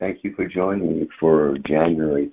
Thank you for joining me for January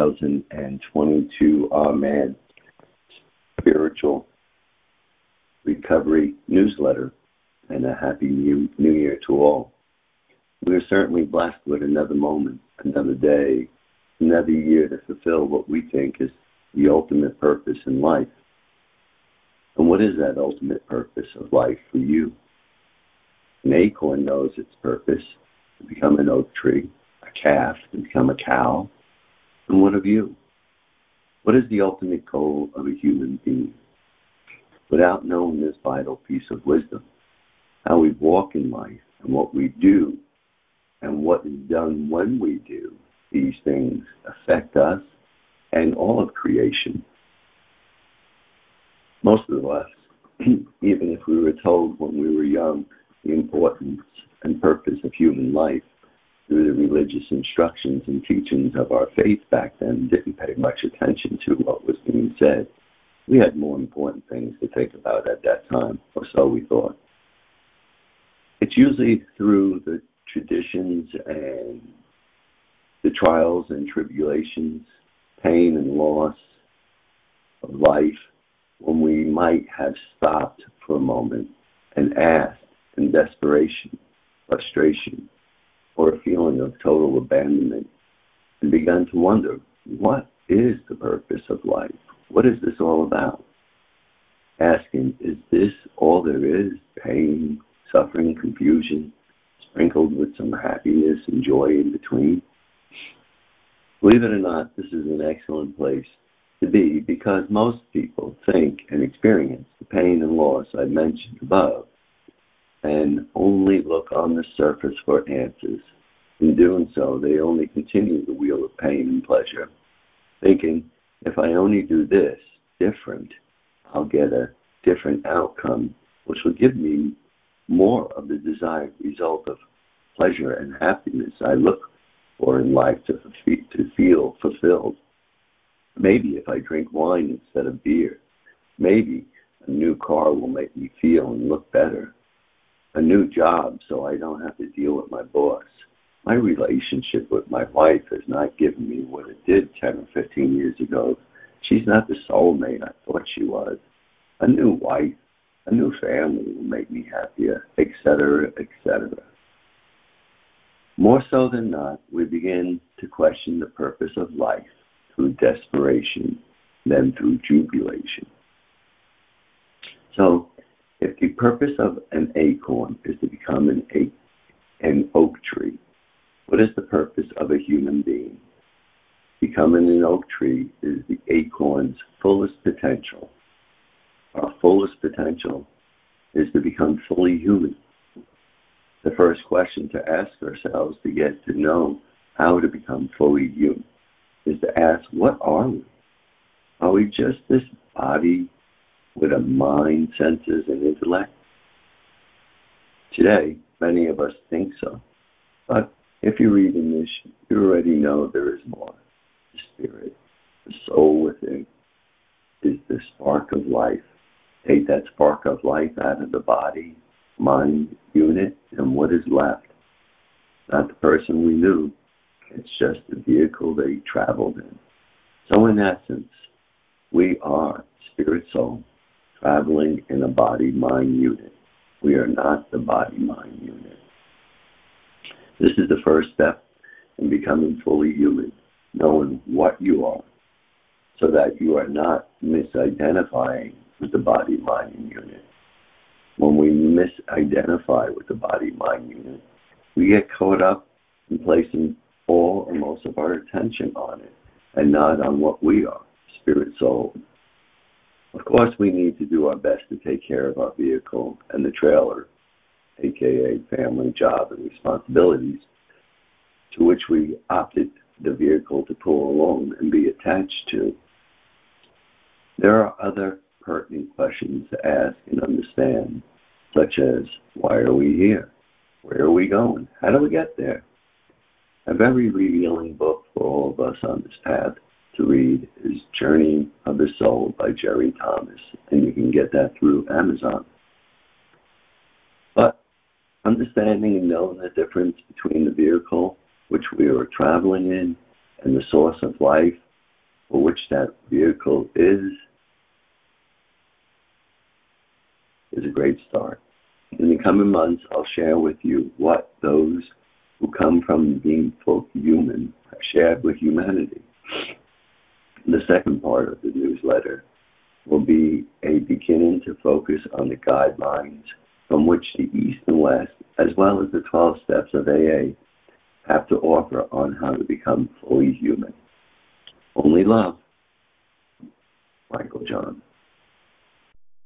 2022 Ahmed Spiritual Recovery Newsletter, and a Happy New Year to all. We are certainly blessed with another moment, another day, another year to fulfill what we think is the ultimate purpose in life. And what is that ultimate purpose of life for you? An acorn knows its purpose, to become an oak tree, a calf to become a cow. And what of you? What is the ultimate goal of a human being? Without knowing this vital piece of wisdom, how we walk in life and what we do and what is done when we do these things affect us and all of creation. Most of us, even if we were told when we were young the importance and purpose of human life through the religious instructions and teachings of our faith back then, didn't pay much attention to what was being said. We had more important things to think about at that time, or so we thought. It's usually through the traditions and the trials and tribulations, pain and loss of life, when we might have stopped for a moment and asked in desperation, frustration, or a feeling of total abandonment, and begun to wonder, what is the purpose of life? What is this all about? Asking, is this all there is? Pain, suffering, confusion, sprinkled with some happiness and joy in between? Believe it or not, this is an excellent place to be, because most people think and experience the pain and loss I mentioned above and only look on the surface for answers. In doing so, they only continue the wheel of pain and pleasure, thinking, if I only do this different, I'll get a different outcome, which will give me more of the desired result of pleasure and happiness I look for in life to feel fulfilled. Maybe if I drink wine instead of beer, maybe a new car will make me feel and look better. A new job so I don't have to deal with my boss. My relationship with my wife has not given me what it did 10 or 15 years ago. She's not the soulmate I thought she was. A new wife, a new family will make me happier, etc., etc. More so than not, we begin to question the purpose of life through desperation than through jubilation. So, if the purpose of an acorn is to become an oak tree, what is the purpose of a human being? Becoming an oak tree is the acorn's fullest potential. Our fullest potential is to become fully human. The first question to ask ourselves to get to know how to become fully human is to ask, what are we? Are we just this body with a mind, senses, and intellect? Today, many of us think so. But if you read in this, you already know there is more. The spirit, the soul within, is the spark of life. Take that spark of life out of the body, mind, unit, and what is left? Not the person we knew. It's just the vehicle they traveled in. So in essence, we are spirit soul traveling in a body-mind unit. We are not the body-mind unit. This is the first step in becoming fully human, knowing what you are, so that you are not misidentifying with the body-mind unit. When we misidentify with the body-mind unit, we get caught up in placing all or most of our attention on it and not on what we are, spirit soul. Of course, we need to do our best to take care of our vehicle and the trailer, aka family, job, and responsibilities, to which we opted the vehicle to pull along and be attached to. There are other pertinent questions to ask and understand, such as, why are we here? Where are we going? How do we get there? A very revealing book for all of us on this path to read is Journey of the Soul by Jerry Thomas, and you can get that through Amazon. But understanding and knowing the difference between the vehicle which we are traveling in and the source of life for which that vehicle is a great start. In the coming months, I'll share with you what those who come from being full human have shared with humanity. The second part of the newsletter will be a beginning to focus on the guidelines from which the East and West, as well as the 12 steps of AA, have to offer on how to become fully human. Only love. Michael John.